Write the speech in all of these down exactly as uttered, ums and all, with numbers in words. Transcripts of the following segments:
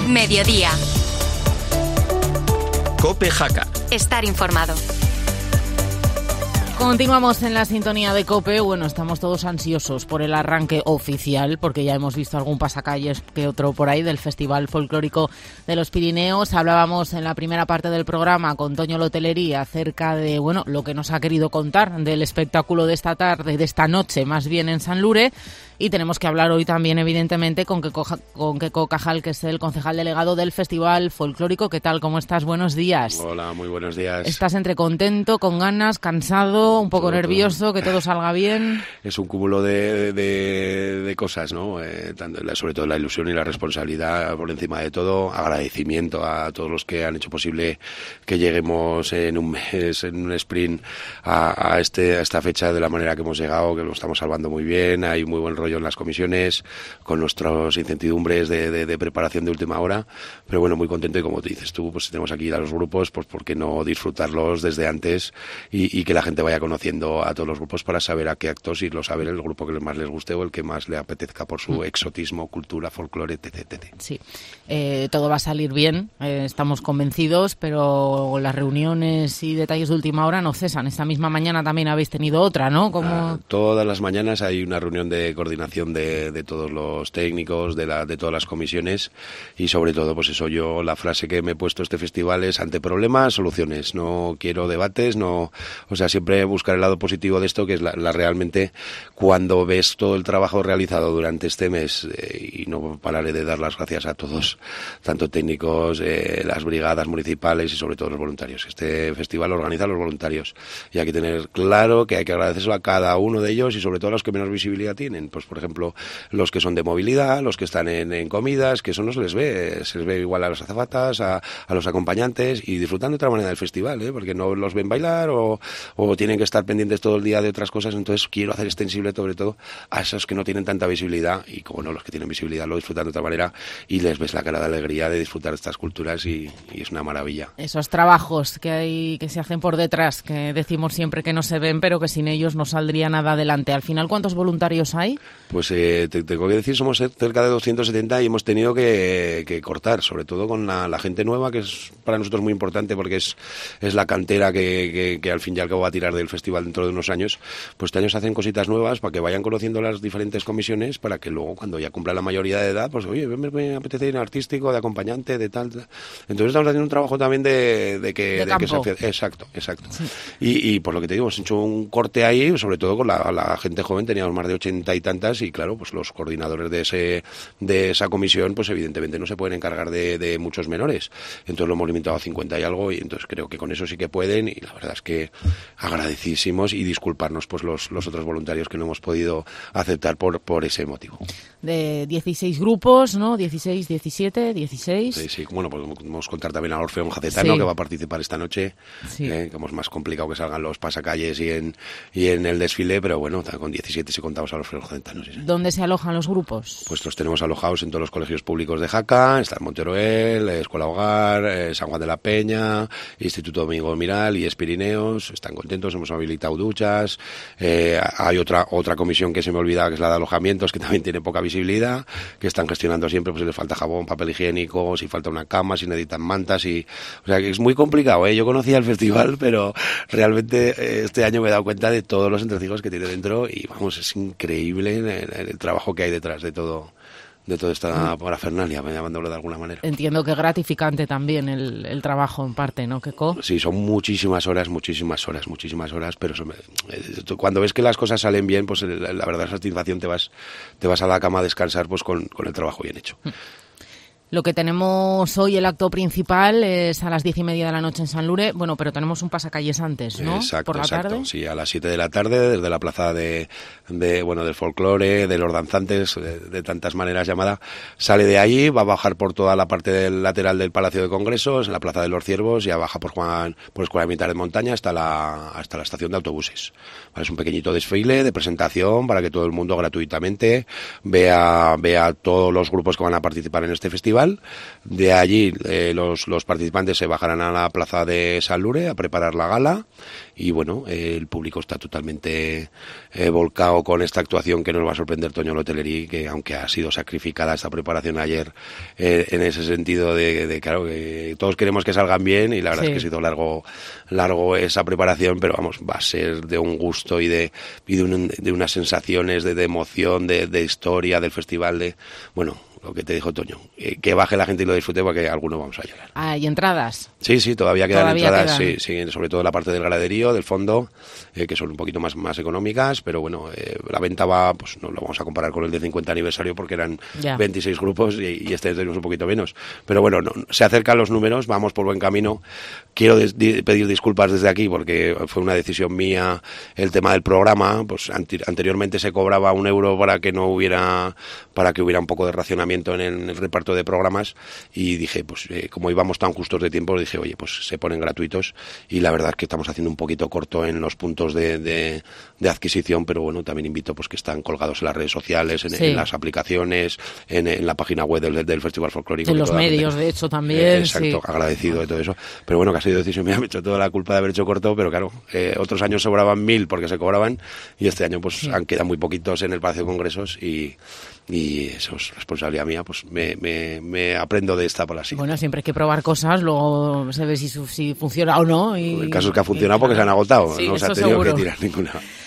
Mediodía. COPE Jaca. Estar informado. Continuamos en la sintonía de COPE. Bueno, estamos todos ansiosos por el arranque oficial, porque ya hemos visto algún pasacalles que otro por ahí del Festival Folclórico de los Pirineos. Hablábamos en la primera parte del programa con Toño Lotellería acerca de, bueno, lo que nos ha querido contar del espectáculo de esta tarde, de esta noche, más bien en Sanlure. Y tenemos que hablar hoy también, evidentemente, con Queco, con Queco Cajal, que es el concejal delegado del Festival Folclórico. ¿Qué tal? ¿Cómo estás? Buenos días. Hola, muy buenos días. ¿Estás entre contento, con ganas, cansado, un poco Todo, nervioso, todo. que todo salga bien? Es un cúmulo de, de, de cosas, ¿no? Eh, tanto, sobre todo la ilusión y la responsabilidad por encima de todo. Agradecimiento a todos los que han hecho posible que lleguemos en un mes, en un sprint, a, a, este, a esta fecha de la manera que hemos llegado, que lo estamos salvando muy bien. Hay muy buen rollo en las comisiones, con nuestras incertidumbres de, de, de preparación de última hora, pero bueno, muy contento. Y como te dices tú, pues tenemos aquí a los grupos, pues por qué no disfrutarlos desde antes y, y que la gente vaya conociendo a todos los grupos para saber a qué actos irlos a ver, el grupo que más les guste o el que más le apetezca por su exotismo, cultura, folclore, etcétera. Sí, eh, todo va a salir bien, eh, estamos convencidos, pero las reuniones y detalles de última hora no cesan. Esta misma mañana también habéis tenido otra, ¿no? Como... Ah, todas las mañanas hay una reunión de coordinación De, de todos los técnicos, de, la, de todas las comisiones y sobre todo, pues eso, yo la frase que me he puesto este festival es: ante problemas, soluciones. No quiero debates, no, o sea, siempre buscar el lado positivo de esto, que es la, la realmente cuando ves todo el trabajo realizado durante este mes, eh, y no pararé de dar las gracias a todos, tanto técnicos, eh, las brigadas municipales y sobre todo los voluntarios. Este festival lo organizan los voluntarios y hay que tener claro que hay que agradecérselo a cada uno de ellos y sobre todo a los que menos visibilidad tienen. Pues por ejemplo, los que son de movilidad, los que están en, en comidas, que eso no se les ve, se les ve igual a las azafatas, a, a los acompañantes, y disfrutan de otra manera del festival, ¿eh? Porque no los ven bailar o, o tienen que estar pendientes todo el día de otras cosas. Entonces quiero hacer extensible sobre todo a esos que no tienen tanta visibilidad, y como no, los que tienen visibilidad lo disfrutan de otra manera y les ves la cara de alegría de disfrutar de estas culturas y, y es una maravilla. Esos trabajos que hay, que se hacen por detrás, que decimos siempre que no se ven, pero que sin ellos no saldría nada adelante. Al final, ¿cuántos voluntarios hay? Pues eh, te tengo que decir, somos cerca de doscientos setenta y hemos tenido que, que cortar, sobre todo con la, la gente nueva, que es para nosotros muy importante porque es, es la cantera que, que, que al fin y al cabo va a tirar del festival dentro de unos años. Pues este año se hacen cositas nuevas para que vayan conociendo las diferentes comisiones, para que luego cuando ya cumpla la mayoría de edad, pues oye, me, me apetece ir artístico, de acompañante, de tal, tal. Entonces estamos haciendo un trabajo también de, de que... De de que se, exacto, exacto. Sí. Y, y por lo que te digo, hemos hecho un corte ahí, sobre todo con la, la gente joven, teníamos más de ochenta y tantas y claro, pues los coordinadores de ese de esa comisión, pues evidentemente no se pueden encargar de, de muchos menores. Entonces lo hemos limitado a cincuenta y algo y entonces creo que con eso sí que pueden y la verdad es que agradecísimos y disculparnos pues los, los otros voluntarios que no hemos podido aceptar por, por ese motivo. De dieciséis grupos, ¿no? dieciséis, diecisiete, dieciséis. Sí, sí, bueno, podemos contar también al Orfeón Jacetano, sí, que va a participar esta noche, sí. eh, como es más complicado que salgan los pasacalles y en, y en el desfile, pero bueno, con diecisiete si contamos al Orfeón Jacetano. Sí, sí. ¿Dónde se alojan los grupos? Pues los tenemos alojados en todos los colegios públicos de Jaca, está en Monteroel, Escuela Hogar, eh, San Juan de la Peña, Instituto Domingo Miral y Espirineos. Están contentos, hemos habilitado duchas, eh, hay otra otra comisión que se me olvidaba, que es la de alojamientos, que también tiene poca visibilidad, que están gestionando siempre, pues si les falta jabón, papel higiénico, si falta una cama, si necesitan mantas, y o sea que es muy complicado, ¿eh? Yo conocía el festival, pero realmente eh, este año me he dado cuenta de todos los entresijos que tiene dentro y vamos, es increíble el, el, el trabajo que hay detrás de todo de toda esta parafernalia, llamándolo de alguna manera. Entiendo que gratificante también el, el trabajo en parte, ¿no, Queco? Sí, son muchísimas horas, muchísimas horas, muchísimas horas, pero son, eh, cuando ves que las cosas salen bien, pues la, la verdad satisfacción te vas te vas a la cama a descansar pues con, con el trabajo bien hecho. Lo que tenemos hoy, el acto principal, es a las diez y media de la noche en Sanlure. Bueno, pero tenemos un pasacalles antes, ¿no? Exacto, por la exacto. tarde. Sí, a las siete de la tarde, desde la plaza de, de bueno, del folclore, de los danzantes, de, de tantas maneras llamada, sale de allí, va a bajar por toda la parte del lateral del Palacio de Congresos, en la plaza de los Ciervos, ya baja por Juan, por Escuela Militar de Montaña hasta la, hasta la estación de autobuses. Vale, es un pequeñito desfile de presentación para que todo el mundo gratuitamente vea, vea todos los grupos que van a participar en este festival. festival. De allí eh, los, los participantes se bajarán a la plaza de Sanlure a preparar la gala y bueno, eh, el público está totalmente eh, volcado con esta actuación que nos va a sorprender Toño Lotellerí, que aunque ha sido sacrificada esta preparación ayer eh, en ese sentido de, de claro, que todos queremos que salgan bien y la verdad sí. es que ha sido largo, largo esa preparación, pero vamos, va a ser de un gusto y de, y de, un, de unas sensaciones de, de emoción, de, de historia del festival, de bueno, lo que te dijo Toño, eh, que baje la gente y lo disfrute porque algunos vamos a llorar. ¿Hay entradas? Sí, sí, todavía quedan ¿Todavía entradas, quedan? Sí, sí, sobre todo la parte del graderío, del fondo, eh, que son un poquito más, más económicas, pero bueno, eh, la venta va, pues no lo vamos a comparar con el de cincuenta aniversario porque eran ya. veintiséis grupos y, y este tenemos un poquito menos. Pero bueno, no, se acercan los números, vamos por buen camino. Quiero des, di, pedir disculpas desde aquí porque fue una decisión mía el tema del programa, pues ante, anteriormente se cobraba un euro para que no hubiera, para que hubiera un poco de racionamiento en el, en el reparto de programas y dije, pues eh, como íbamos tan justos de tiempo, dije, oye, pues se ponen gratuitos y la verdad es que estamos haciendo un poquito corto en los puntos de, de, de adquisición, pero bueno, también invito pues que están colgados en las redes sociales, en, sí. en las aplicaciones, en, en la página web del, del Festival Folclórico. En los medios, de hecho, también. Eh, exacto, sí. agradecido de todo eso. Pero bueno, que ha sido decisión mía, me he hecho toda la culpa de haber hecho corto, pero claro, eh, otros años sobraban mil porque se cobraban y este año pues sí. han quedado muy poquitos en el Palacio de Congresos y y eso es responsabilidad mía, pues me, me, me aprendo de esta por así. Bueno, siempre hay que probar cosas, luego se ve si, si funciona o no. Y, el caso es que ha funcionado y, porque claro. se han agotado, sí, no se ha tenido seguro. que tirar ninguna.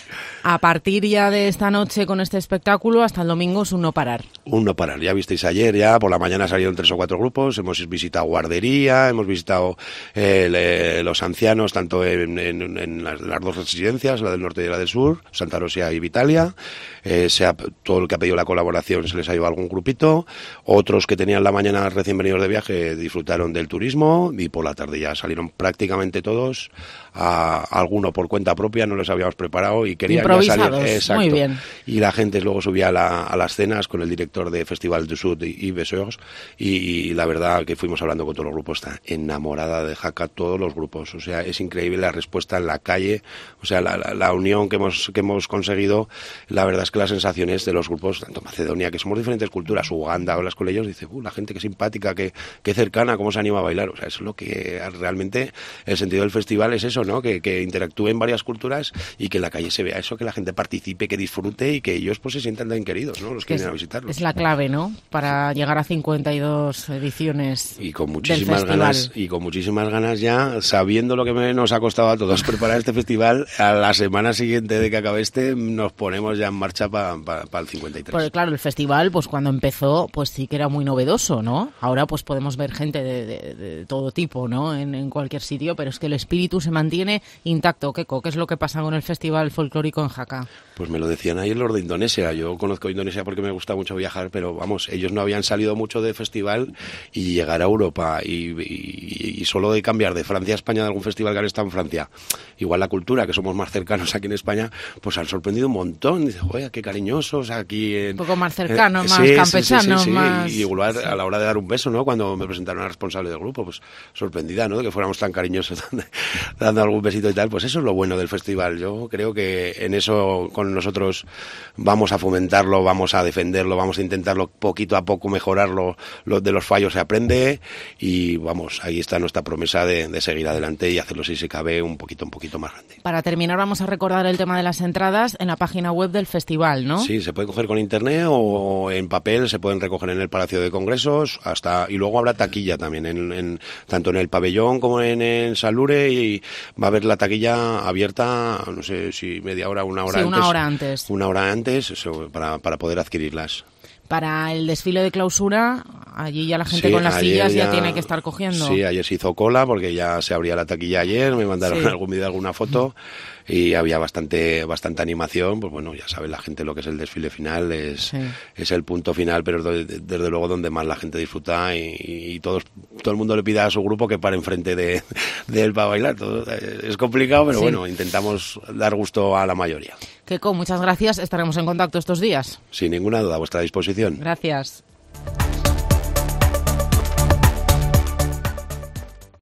A partir ya de esta noche con este espectáculo hasta el domingo es un no parar. Un no parar. Ya visteis ayer, ya por la mañana salieron tres o cuatro grupos, hemos visitado guardería, hemos visitado eh, le, los ancianos, tanto en, en, en las, las dos residencias, la del norte y la del sur, Santa Rosia y Vitalia. Eh, se ha, todo el que ha pedido la colaboración se les ha llevado algún grupito. Otros que tenían la mañana recién venidos de viaje disfrutaron del turismo y por la tarde ya salieron prácticamente todos. A, a alguno por cuenta propia, no los habíamos preparado y querían ya salir. Exacto. Muy bien. Y la gente luego subía a, la, a las cenas con el director de Festival du Sud y, y Besours y, y la verdad que fuimos hablando con todos los grupos, está enamorada de Jaca, todos los grupos, o sea, es increíble la respuesta en la calle, o sea, la, la, la unión que hemos, que hemos conseguido, la verdad es que las sensaciones de los grupos, tanto Macedonia, que somos diferentes culturas, Uganda, hablas con ellos, dice, uh, la gente que simpática, que, que cercana, cómo se anima a bailar, o sea, eso es lo que realmente el sentido del festival es eso, ¿no? Que, que interactúen varias culturas y que en la calle se vea eso, que la gente participe, que disfrute y que ellos pues se sientan tan queridos, ¿no? Los que vienen a visitarlos. Es la clave, ¿no? Para llegar a cincuenta y dos ediciones y con muchísimas del ganas y con muchísimas ganas ya, sabiendo lo que me, nos ha costado a todos preparar este festival, a la semana siguiente de que acabe este nos ponemos ya en marcha para pa, pa el cincuenta y tres. Porque claro, el festival pues cuando empezó pues sí que era muy novedoso, ¿no? Ahora pues podemos ver gente de, de, de todo tipo, ¿no? En, en cualquier sitio, pero es que el espíritu se mantiene intacto. Keko, ¿qué es lo que pasa con el Festival Folclórico en Jaca? Pues me lo decían ayer los de Indonesia. Yo conozco Indonesia porque me gusta mucho viajar, pero vamos, ellos no habían salido mucho de festival y llegar a Europa y, y, y solo de cambiar de Francia a España de algún festival que han estado en Francia. Igual la cultura, que somos más cercanos aquí en España, pues han sorprendido un montón. Dice, oye, qué cariñosos aquí. En, un poco más cercanos, eh, más sí, campechanos, sí, sí, sí, más... Y igual sí. a la hora de dar un beso, ¿no? Cuando me presentaron al responsable del grupo, pues sorprendida, ¿no? De que fuéramos tan cariñosos dando algún besito y tal. Pues eso es lo bueno del festival. Yo creo que en eso con nosotros vamos a fomentarlo, vamos a defenderlo, vamos a intentarlo poquito a poco mejorarlo. Lo de los fallos se aprende y vamos, ahí está nuestra promesa de, de seguir adelante y hacerlo si se cabe un poquito, un poquito más grande. Para terminar vamos a recordar el tema de las entradas en la página web del festival, ¿no? Sí, se puede coger con internet o en papel, se pueden recoger en el Palacio de Congresos hasta y luego habrá taquilla también, en, en, tanto en el pabellón como en el Sanlure y va a haber la taquilla abierta, no sé si media hora, una hora sí, antes. una hora antes. Una hora antes, eso, para, para poder adquirirlas. Para el desfile de clausura, allí ya la gente sí, con las sillas ya, ya tiene que estar cogiendo. Sí, ayer se hizo cola porque ya se abría la taquilla ayer, me mandaron sí. algún vídeo, alguna foto y había bastante bastante animación. Pues bueno, ya sabe la gente lo que es el desfile final, es, sí. es el punto final, pero desde, desde luego donde más la gente disfruta y, y todos todo el mundo le pide a su grupo que pare enfrente de, de él para bailar. Todo, es complicado, pero sí. bueno, intentamos dar gusto a la mayoría. Keko, muchas gracias. Estaremos en contacto estos días. Sin ninguna duda, a vuestra disposición. Gracias.